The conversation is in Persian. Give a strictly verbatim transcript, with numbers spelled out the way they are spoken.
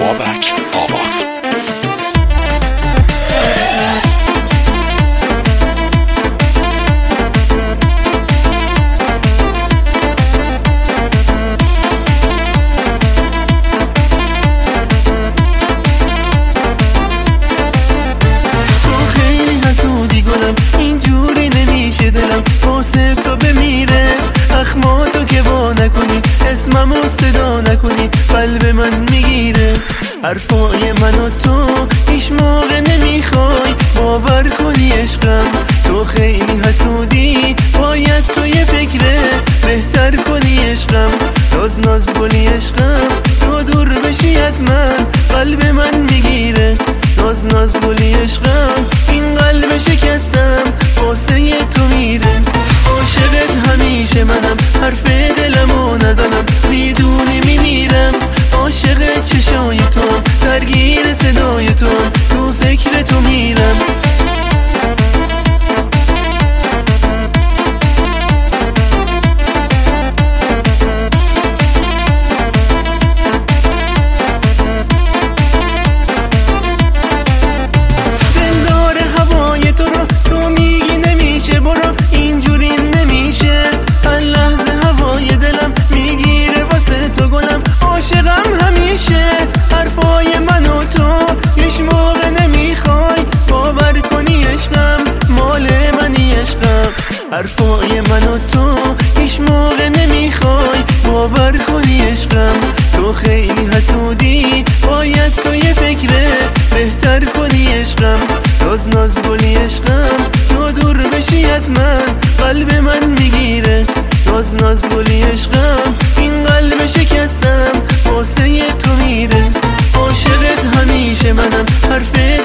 بابک آباد. اینجوری نمیشه دلم واسه تو بمیره، اخما تو که با نکنی اسممو صدا نکنی قلب من میگیره. حرفای من و تو هیچ موقع نمیخوای باور کنی عشقم، تو خیلی حسودی باید تو یه فکره بهتر کنی عشقم. ناز ناز گلی عشقم تو دور بشی از من قلب من میگیره. ناز ناز گلی عشقم این قلب شکستم واسه تو میره. عاشقت همیشه منم حرف دلمو نزنم میدونی میمیرم. عاشق چشای تو درگیر صدای تو تو فکر تو میرم. حرفای من و تو هیچ موقع نمیخوای باور کنی عشقم، تو خیلی حسودی باید تو یه فکره بهتر کنی عشقم. ناز ناز گلی عشقم تو دور بشی از من قلب من میگیره. ناز ناز گلی عشقم این قلب شکستم واسه تو میره. عاشقت همیشه منم حرف